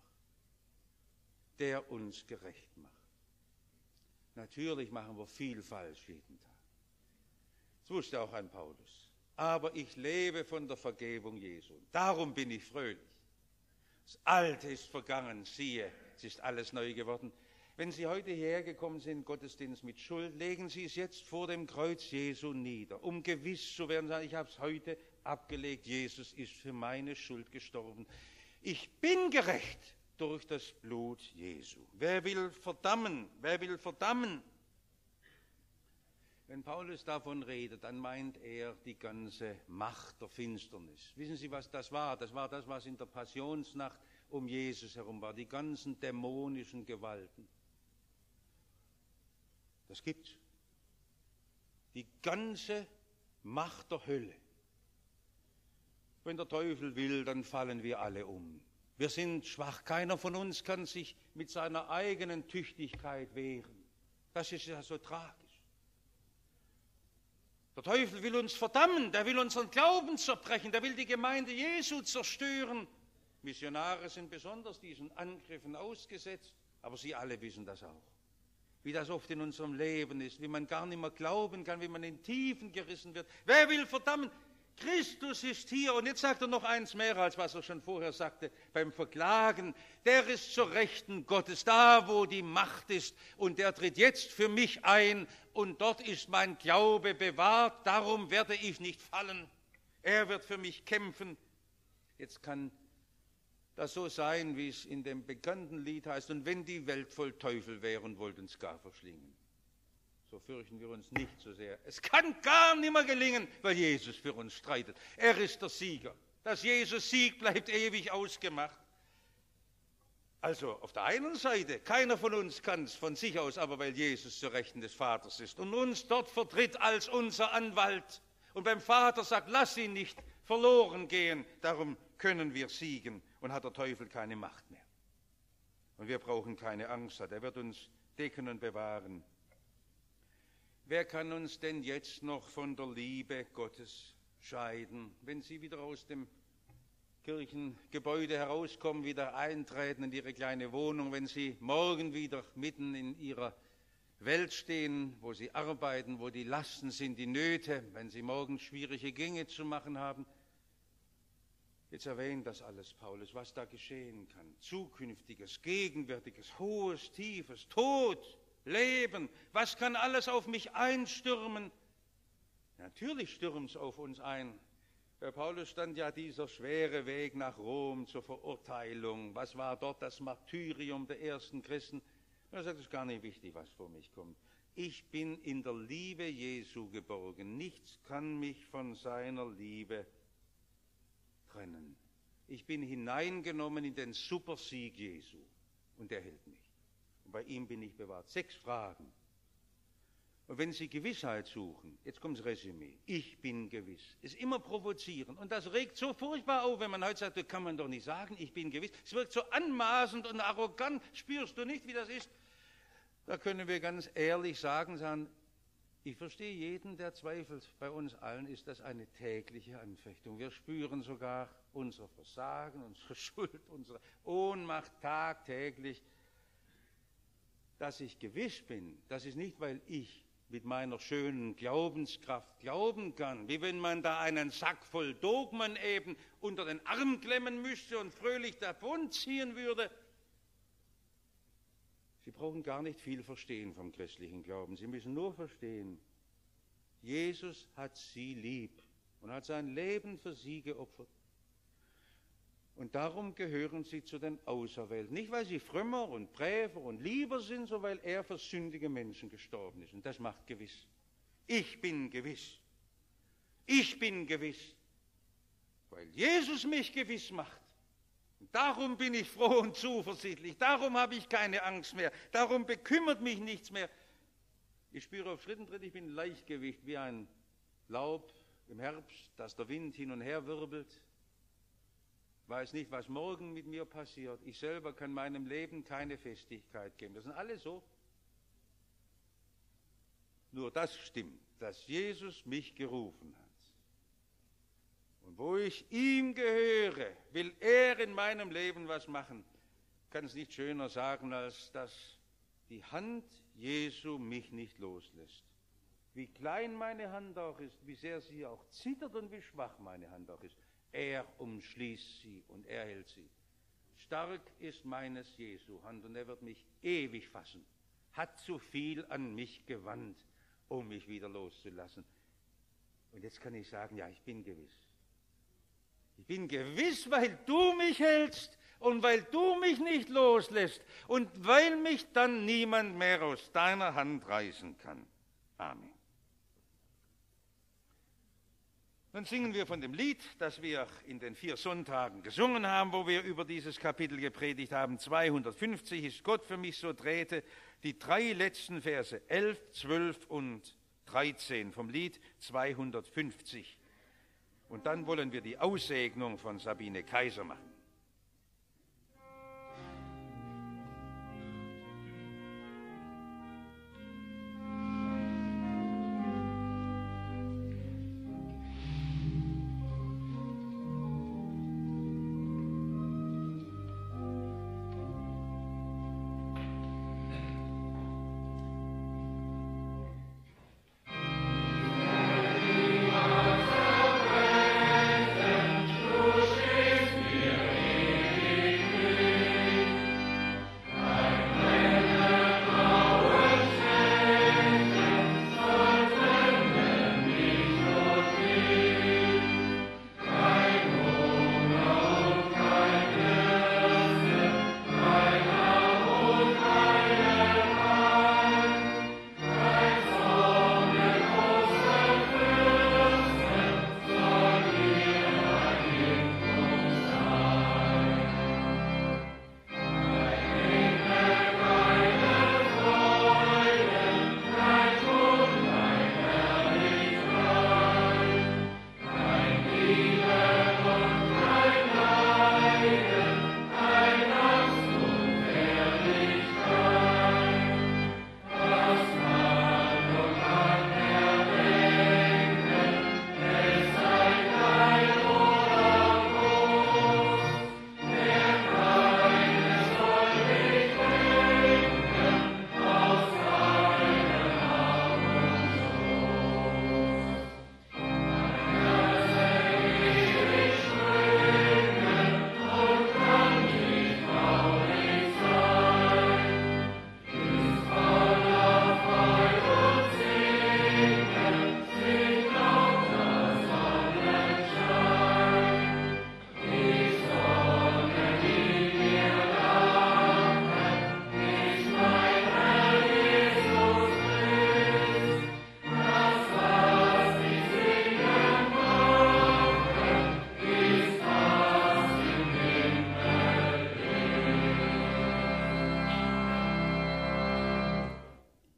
der uns gerecht macht. Natürlich machen wir viel falsch jeden Tag. Das wusste auch ein Paulus. Aber ich lebe von der Vergebung Jesu. Darum bin ich fröhlich. Das Alte ist vergangen, siehe, es ist alles neu geworden. Wenn Sie heute hierher gekommen sind, Gottesdienst mit Schuld, legen Sie es jetzt vor dem Kreuz Jesu nieder, um gewiss zu werden, ich habe es heute abgelegt, Jesus ist für meine Schuld gestorben. Ich bin gerecht durch das Blut Jesu. Wer will verdammen? Wer will verdammen? Wenn Paulus davon redet, dann meint er die ganze Macht der Finsternis. Wissen Sie, was das war? Das war das, was in der Passionsnacht um Jesus herum war, die ganzen dämonischen Gewalten. Das gibt's. Die ganze Macht der Hölle. Wenn der Teufel will, dann fallen wir alle um. Wir sind schwach. Keiner von uns kann sich mit seiner eigenen Tüchtigkeit wehren. Das ist ja so tragisch. Der Teufel will uns verdammen, der will unseren Glauben zerbrechen, der will die Gemeinde Jesu zerstören. Missionare sind besonders diesen Angriffen ausgesetzt, aber Sie alle wissen das auch. wie das oft in unserem Leben ist, wie man gar nicht mehr glauben kann, wie man in Tiefen gerissen wird. Wer will verdammen? Christus ist hier. Und jetzt sagt er noch eins mehr, als was er schon vorher sagte, beim Verklagen. Der ist zur Rechten Gottes, da wo die Macht ist. Und der tritt jetzt für mich ein. Und dort ist mein Glaube bewahrt. Darum werde ich nicht fallen. Er wird für mich kämpfen. Jetzt kann das so sein, wie es in dem bekannten Lied heißt. Und wenn die Welt voll Teufel wäre und wollte uns gar verschlingen. So fürchten wir uns nicht so sehr. Es kann gar nicht mehr gelingen, weil Jesus für uns streitet. Er ist der Sieger. Dass Jesus siegt, bleibt ewig ausgemacht. Also auf der einen Seite, keiner von uns kann es von sich aus, aber weil Jesus zur Rechten des Vaters ist und uns dort vertritt als unser Anwalt und beim Vater sagt, lass ihn nicht verloren gehen, darum können wir siegen und hat der Teufel keine Macht mehr. Und wir brauchen keine Angst, er wird uns decken und bewahren. Wer kann uns denn jetzt noch von der Liebe Gottes scheiden, wenn Sie wieder aus dem Kirchengebäude herauskommen, wieder eintreten in Ihre kleine Wohnung, wenn Sie morgen wieder mitten in Ihrer Welt stehen, wo Sie arbeiten, wo die Lasten sind, die Nöte, wenn Sie morgen schwierige Gänge zu machen haben. Jetzt erwähnt das alles Paulus, was da geschehen kann. Zukünftiges, Gegenwärtiges, Hohes, Tiefes, Tod, Leben, was kann alles auf mich einstürmen? Natürlich stürmt es auf uns ein. Bei Paulus stand ja dieser schwere Weg nach Rom zur Verurteilung. Was war dort das Martyrium der ersten Christen? Und er sagt, es ist gar nicht wichtig, was vor mich kommt. Ich bin in der Liebe Jesu geborgen. Nichts kann mich von seiner Liebe trennen. Ich bin hineingenommen in den Supersieg Jesu und er hält mich. Und bei ihm bin ich bewahrt. 6 Fragen. Und wenn Sie Gewissheit suchen, jetzt kommt das Resümee. Ich bin gewiss. Ist immer provozierend. Und das regt so furchtbar auf, wenn man heute sagt, das kann man doch nicht sagen, ich bin gewiss. Es wirkt so anmaßend und arrogant. Spürst du nicht, wie das ist? Da können wir ganz ehrlich sagen, ich verstehe jeden, der zweifelt. Bei uns allen ist das eine tägliche Anfechtung. Wir spüren sogar unser Versagen, unsere Schuld, unsere Ohnmacht tagtäglich. Dass ich gewiss bin, das ist nicht, weil ich mit meiner schönen Glaubenskraft glauben kann, wie wenn man da einen Sack voll Dogmen eben unter den Arm klemmen müsste und fröhlich davonziehen würde. Sie brauchen gar nicht viel verstehen vom christlichen Glauben. Sie müssen nur verstehen, Jesus hat sie lieb und hat sein Leben für sie geopfert. Und darum gehören sie zu den Auserwählten. Nicht, weil sie frömmer und bräver und lieber sind, sondern weil er für sündige Menschen gestorben ist. Und das macht gewiss. Ich bin gewiss. Ich bin gewiss. Weil Jesus mich gewiss macht. Und darum bin ich froh und zuversichtlich. Darum habe ich keine Angst mehr. Darum bekümmert mich nichts mehr. Ich spüre auf Schritt und Tritt, ich bin Leichtgewicht wie ein Laub im Herbst, das der Wind hin und her wirbelt. Weiß nicht, was morgen mit mir passiert. Ich selber kann meinem Leben keine Festigkeit geben. Das sind alle so. Nur das stimmt, dass Jesus mich gerufen hat. Und wo ich ihm gehöre, will er in meinem Leben was machen. Ich kann es nicht schöner sagen, als dass die Hand Jesu mich nicht loslässt. Wie klein meine Hand auch ist, wie sehr sie auch zittert und wie schwach meine Hand auch ist. Er umschließt sie und er hält sie. Stark ist meines Jesu Hand und er wird mich ewig fassen. Hat zu viel an mich gewandt, um mich wieder loszulassen. Und jetzt kann ich sagen, ja, ich bin gewiss. Ich bin gewiss, weil du mich hältst und weil du mich nicht loslässt und weil mich dann niemand mehr aus deiner Hand reißen kann. Amen. Nun singen wir von dem Lied, das wir in den 4 Sonntagen gesungen haben, wo wir über dieses Kapitel gepredigt haben. 250 ist Gott für mich so Drähte. Die 3 letzten Verse, 11, 12 und 13 vom Lied 250. Und dann wollen wir die Aussegnung von Sabine Kaiser machen.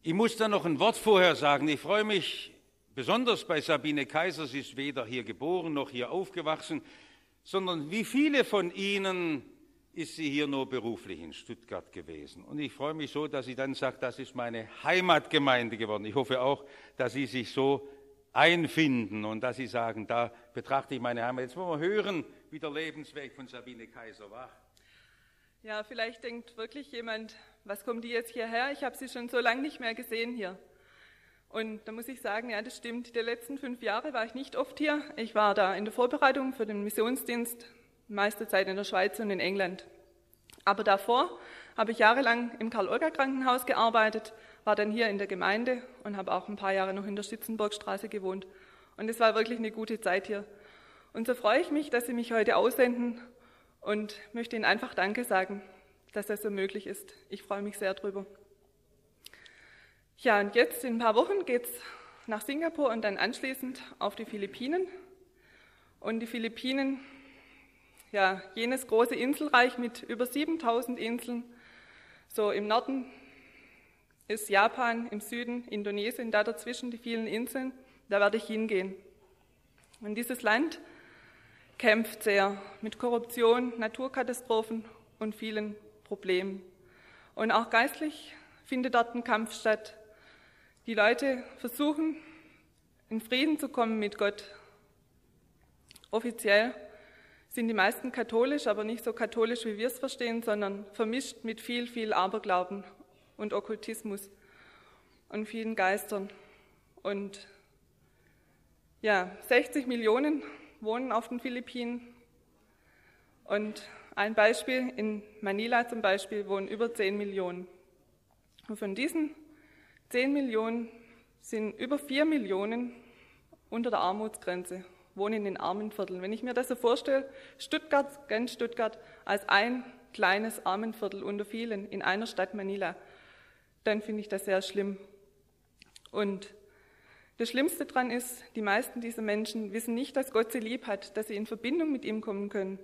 Ich muss da noch ein Wort vorher sagen. Ich freue mich besonders bei Sabine Kaiser. Sie ist weder hier geboren noch hier aufgewachsen, sondern wie viele von Ihnen ist sie hier nur beruflich in Stuttgart gewesen. Und ich freue mich so, dass sie dann sagt, das ist meine Heimatgemeinde geworden. Ich hoffe auch, dass Sie sich so einfinden und dass Sie sagen, da betrachte ich meine Heimat. Jetzt wollen wir hören, wie der Lebensweg von Sabine Kaiser war.
Ja, vielleicht denkt wirklich jemand, was kommt die jetzt hierher? Ich habe sie schon so lange nicht mehr gesehen hier. Und da muss ich sagen, ja, das stimmt. Die letzten 5 Jahre war ich nicht oft hier. Ich war da in der Vorbereitung für den Missionsdienst, meiste Zeit in der Schweiz und in England. Aber davor habe ich jahrelang im Karl-Olger-Krankenhaus gearbeitet, war dann hier in der Gemeinde und habe auch ein paar Jahre noch in der Stitzenburgstraße gewohnt. Und es war wirklich eine gute Zeit hier. Und so freue ich mich, dass Sie mich heute aussenden und möchte Ihnen einfach Danke sagen, dass das so möglich ist. Ich freue mich sehr drüber. Ja, und jetzt in ein paar Wochen geht es nach Singapur und dann anschließend auf die Philippinen. Und die Philippinen, ja, jenes große Inselreich mit über 7000 Inseln. So im Norden ist Japan, im Süden Indonesien, da dazwischen die vielen Inseln, da werde ich hingehen. Und dieses Land kämpft sehr mit Korruption, Naturkatastrophen und vielen Problemen. Und auch geistlich findet dort ein Kampf statt. Die Leute versuchen, in Frieden zu kommen mit Gott. Offiziell sind die meisten katholisch, aber nicht so katholisch, wie wir es verstehen, sondern vermischt mit viel, viel Aberglauben und Okkultismus und vielen Geistern. Und ja, 60 Millionen wohnen auf den Philippinen. Und ein Beispiel, in Manila zum Beispiel wohnen über 10 Millionen. Und von diesen 10 Millionen sind über 4 Millionen unter der Armutsgrenze, wohnen in den Armenvierteln. Wenn ich mir das so vorstelle, Stuttgart, ganz Stuttgart, als ein kleines Armenviertel unter vielen in einer Stadt Manila, dann finde ich das sehr schlimm. Und das Schlimmste daran ist, die meisten dieser Menschen wissen nicht, dass Gott sie lieb hat, dass sie in Verbindung mit ihm kommen können,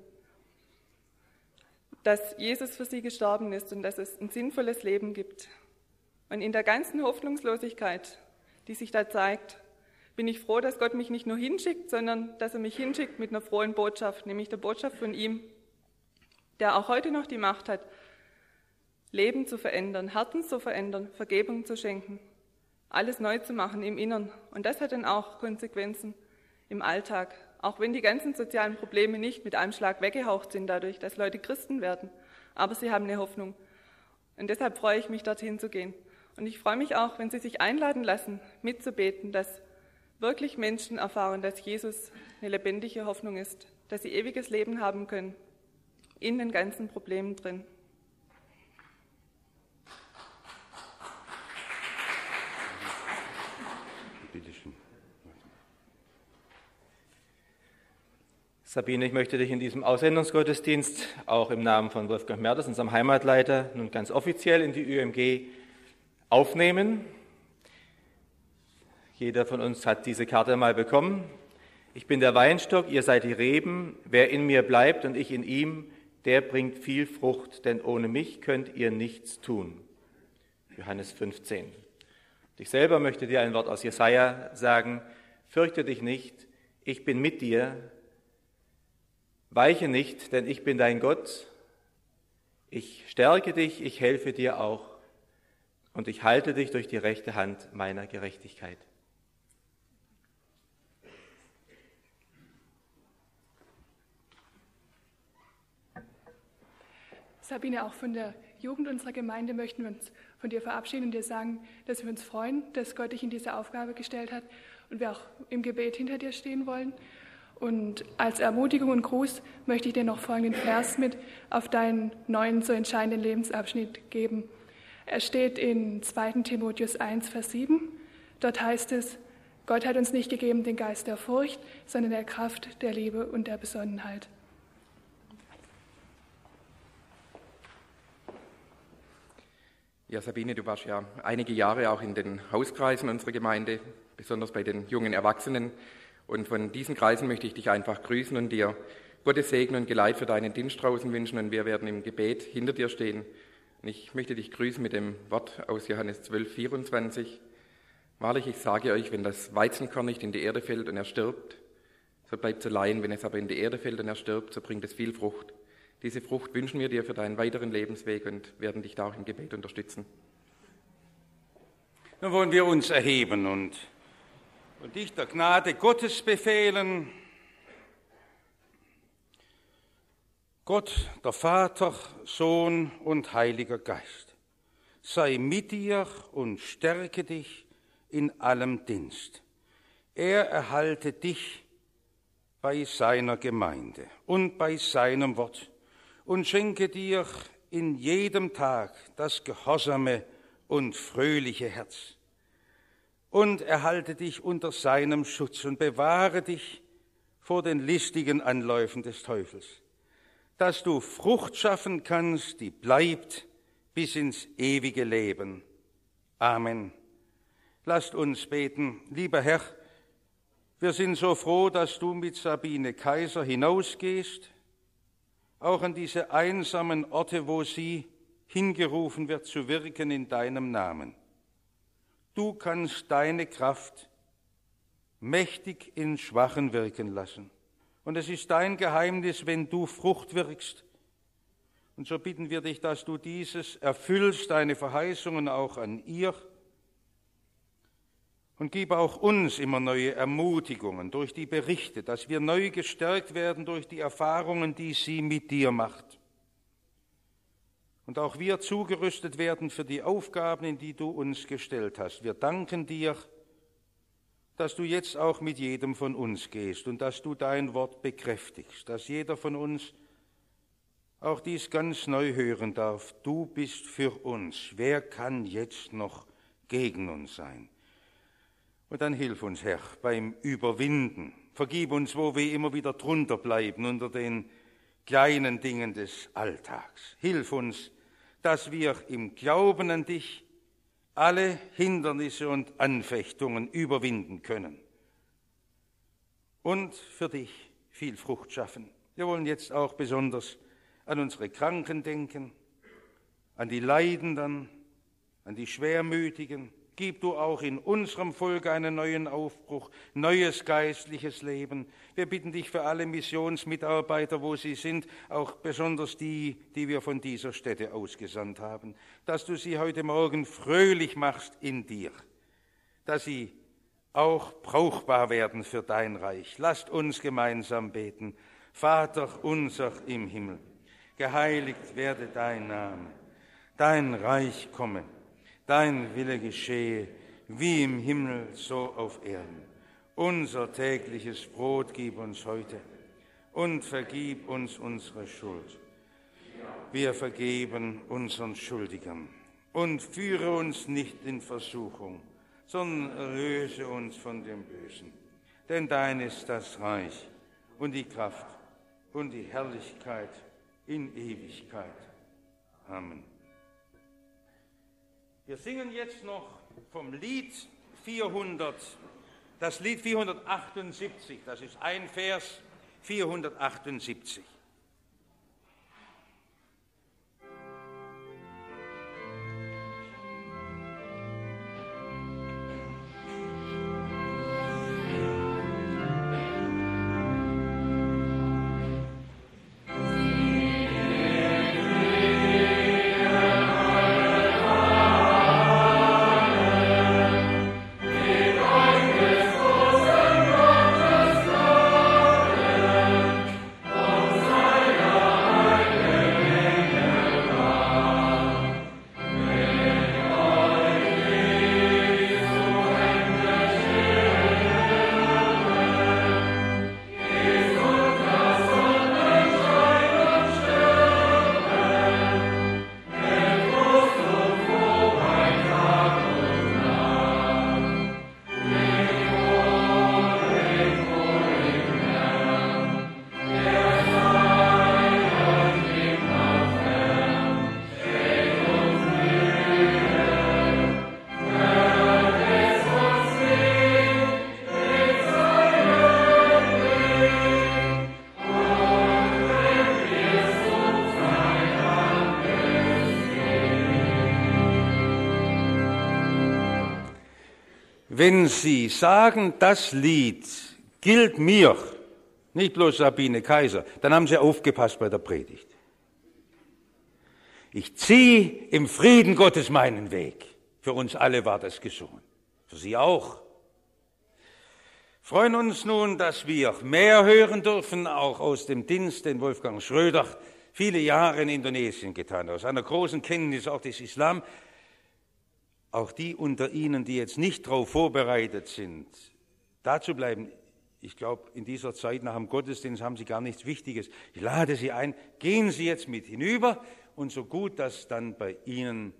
dass Jesus für sie gestorben ist und dass es ein sinnvolles Leben gibt. Und in der ganzen Hoffnungslosigkeit, die sich da zeigt, bin ich froh, dass Gott mich nicht nur hinschickt, sondern dass er mich hinschickt mit einer frohen Botschaft, nämlich der Botschaft von ihm, der auch heute noch die Macht hat, Leben zu verändern, Herzen zu verändern, Vergebung zu schenken, alles neu zu machen im Innern. Und das hat dann auch Konsequenzen im Alltag, auch wenn die ganzen sozialen Probleme nicht mit einem Schlag weggehaucht sind dadurch, dass Leute Christen werden. Aber sie haben eine Hoffnung. Und deshalb freue ich mich, dorthin zu gehen. Und ich freue mich auch, wenn Sie sich einladen lassen, mitzubeten, dass wirklich Menschen erfahren, dass Jesus eine lebendige Hoffnung ist, dass sie ewiges Leben haben können, in den ganzen Problemen drin.
Sabine, ich möchte dich in diesem Aussendungsgottesdienst auch im Namen von Wolfgang Mertes, unserem Heimatleiter, nun ganz offiziell in die ÜMG aufnehmen. Jeder von uns hat diese Karte mal bekommen. Ich bin der Weinstock, ihr seid die Reben. Wer in mir bleibt und ich in ihm, der bringt viel Frucht, denn ohne mich könnt ihr nichts tun. Johannes 15. Ich selber möchte dir ein Wort aus Jesaja sagen. Fürchte dich nicht, ich bin mit dir. Weiche nicht, denn ich bin dein Gott. Ich stärke dich, ich helfe dir auch. Und ich halte dich durch die rechte Hand meiner Gerechtigkeit.
Sabine, auch von der Jugend unserer Gemeinde möchten wir uns von dir verabschieden und dir sagen, dass wir uns freuen, dass Gott dich in diese Aufgabe gestellt hat und wir auch im Gebet hinter dir stehen wollen. Und als Ermutigung und Gruß möchte ich dir noch folgenden Vers mit auf deinen neuen, so entscheidenden Lebensabschnitt geben. Er steht in 2. Timotheus 1, Vers 7. Dort heißt es, Gott hat uns nicht gegeben den Geist der Furcht, sondern der Kraft, der Liebe und der Besonnenheit.
Ja, Sabine, du warst ja einige Jahre auch in den Hauskreisen unserer Gemeinde, besonders bei den jungen Erwachsenen. Und von diesen Kreisen möchte ich dich einfach grüßen und dir Gottes Segen und Geleit für deinen Dienst draußen wünschen. Und wir werden im Gebet hinter dir stehen Und ich möchte dich grüßen mit dem Wort aus Johannes 12, 24. Wahrlich, ich sage euch, wenn das Weizenkorn nicht in die Erde fällt und er stirbt, so bleibt es allein. Wenn es aber in die Erde fällt und er stirbt, so bringt es viel Frucht. Diese Frucht wünschen wir dir für deinen weiteren Lebensweg und werden dich da auch im Gebet unterstützen.
Nun wollen wir uns erheben und dich der Gnade Gottes befehlen. Gott, der Vater, Sohn und Heiliger Geist, sei mit dir und stärke dich in allem Dienst. Er erhalte dich bei seiner Gemeinde und bei seinem Wort und schenke dir in jedem Tag das gehorsame und fröhliche Herz. Und erhalte dich unter seinem Schutz und bewahre dich vor den listigen Anläufen des Teufels, dass du Frucht schaffen kannst, die bleibt bis ins ewige Leben. Amen. Lasst uns beten. Lieber Herr, wir sind so froh, dass du mit Sabine Kaiser hinausgehst, auch an diese einsamen Orte, wo sie hingerufen wird, zu wirken in deinem Namen. Du kannst deine Kraft mächtig in Schwachen wirken lassen. Und es ist dein Geheimnis, wenn du Frucht wirkst. Und so bitten wir dich, dass du dieses erfüllst, deine Verheißungen auch an ihr. Und gib auch uns immer neue Ermutigungen durch die Berichte, dass wir neu gestärkt werden durch die Erfahrungen, die sie mit dir macht. Und auch wir zugerüstet werden für die Aufgaben, in die du uns gestellt hast. Wir danken dir, dass du jetzt auch mit jedem von uns gehst und dass du dein Wort bekräftigst, dass jeder von uns auch dies ganz neu hören darf. Du bist für uns. Wer kann jetzt noch gegen uns sein? Und dann hilf uns, Herr, beim Überwinden. Vergib uns, wo wir immer wieder drunter bleiben unter den kleinen Dingen des Alltags. Hilf uns, dass wir im Glauben an dich alle Hindernisse und Anfechtungen überwinden können und für dich viel Frucht schaffen. Wir wollen jetzt auch besonders an unsere Kranken denken, an die Leidenden, an die Schwermütigen. Gib du auch in unserem Volk einen neuen Aufbruch, neues geistliches Leben. Wir bitten dich für alle Missionsmitarbeiter, wo sie sind, auch besonders die, die wir von dieser Stätte ausgesandt haben, dass du sie heute Morgen fröhlich machst in dir, dass sie auch brauchbar werden für dein Reich. Lasst uns gemeinsam beten. Vater unser im Himmel, geheiligt werde dein Name, dein Reich komme. Dein Wille geschehe, wie im Himmel, so auf Erden. Unser tägliches Brot gib uns heute und vergib uns unsere Schuld. Wir vergeben unseren Schuldigern und führe uns nicht in Versuchung, sondern erlöse uns von dem Bösen. Denn dein ist das Reich und die Kraft und die Herrlichkeit in Ewigkeit. Amen. Wir singen jetzt noch vom Lied 400, das Lied 478, das ist ein Vers 478.
Amen.
wenn Sie sagen, das Lied gilt mir, nicht bloß Sabine Kaiser, dann haben Sie aufgepasst bei der Predigt. Ich ziehe im Frieden Gottes meinen Weg. Für uns alle war das gesungen. Für Sie auch. Freuen uns nun, dass wir mehr hören dürfen, auch aus dem Dienst, den Wolfgang Schröder viele Jahre in Indonesien getan hat, aus einer großen Kenntnis auch des Islam. Auch die unter Ihnen, die jetzt nicht darauf vorbereitet sind, da zu bleiben. Ich glaube, in dieser Zeit nach dem Gottesdienst haben Sie gar nichts Wichtiges. Ich lade Sie ein, gehen Sie jetzt mit hinüber und so gut, dass dann bei Ihnen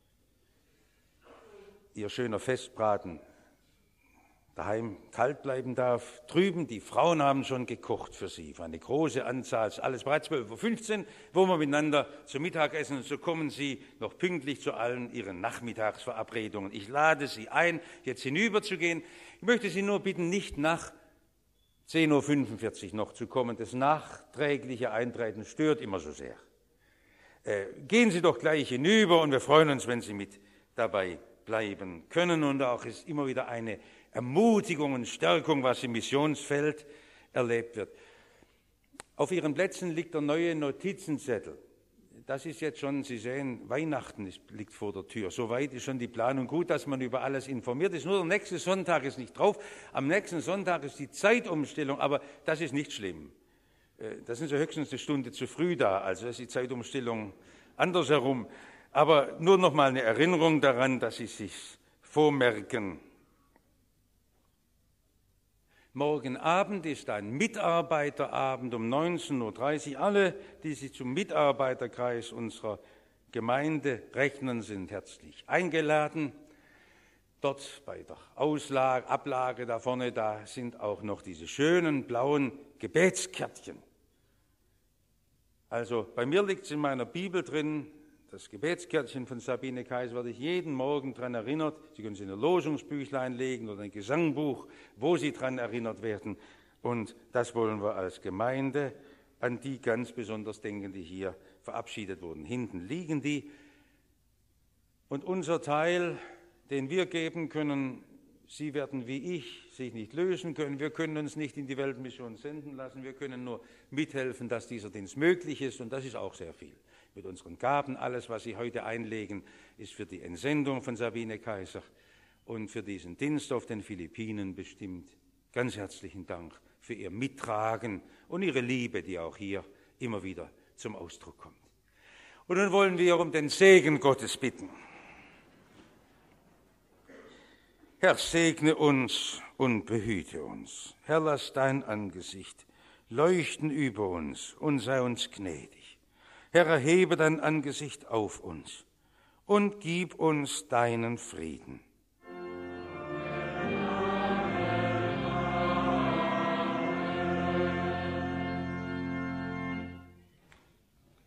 Ihr schöner Festbraten daheim kalt bleiben darf. Drüben, die Frauen haben schon gekocht für Sie, für eine große Anzahl, alles bereits 12:15 Uhr, wo wir miteinander zum Mittagessen, und so kommen Sie noch pünktlich zu allen Ihren Nachmittagsverabredungen. Ich lade Sie ein, jetzt hinüberzugehen. Ich möchte Sie nur bitten, nicht nach 10:45 Uhr noch zu kommen. Das nachträgliche Eintreten stört immer so sehr. Gehen Sie doch gleich hinüber und wir freuen uns, wenn Sie mit dabei bleiben können. Und auch ist immer wieder eine Ermutigung und Stärkung, was im Missionsfeld erlebt wird. Auf Ihren Plätzen liegt der neue Notizenzettel. Das ist jetzt schon, Sie sehen, Weihnachten liegt vor der Tür. Soweit ist schon die Planung gut, dass man über alles informiert ist. Nur der nächste Sonntag ist nicht drauf. Am nächsten Sonntag ist die Zeitumstellung, aber das ist nicht schlimm. Da sind Sie höchstens eine Stunde zu früh da, also ist die Zeitumstellung andersherum. Aber nur noch mal eine Erinnerung daran, dass Sie sich vormerken. Morgen Abend ist ein Mitarbeiterabend um 19:30 Uhr. Alle, die sich zum Mitarbeiterkreis unserer Gemeinde rechnen, sind herzlich eingeladen. Dort bei der Ablage da vorne, da sind auch noch diese schönen blauen Gebetskärtchen. Also bei mir liegt es in meiner Bibel drin, das Gebetskärtchen von Sabine Kaiser, werde ich jeden Morgen daran erinnert. Sie können es in ein Losungsbüchlein legen oder ein Gesangbuch, wo Sie daran erinnert werden. Und das wollen wir als Gemeinde an die ganz besonders denken, die hier verabschiedet wurden. Hinten liegen die. Und unser Teil, den wir geben können, Sie werden wie ich sich nicht lösen können. Wir können uns nicht in die Weltmission senden lassen. Wir können nur mithelfen, dass dieser Dienst möglich ist. Und das ist auch sehr viel. Mit unseren Gaben, alles, was Sie heute einlegen, ist für die Entsendung von Sabine Kaiser und für diesen Dienst auf den Philippinen bestimmt. Ganz herzlichen Dank für Ihr Mittragen und Ihre Liebe, die auch hier immer wieder zum Ausdruck kommt. Und nun wollen wir um den Segen Gottes bitten. Herr, segne uns und behüte uns. Herr, lass dein Angesicht leuchten über uns und sei uns gnädig. Herr, erhebe dein Angesicht auf uns und gib uns deinen Frieden.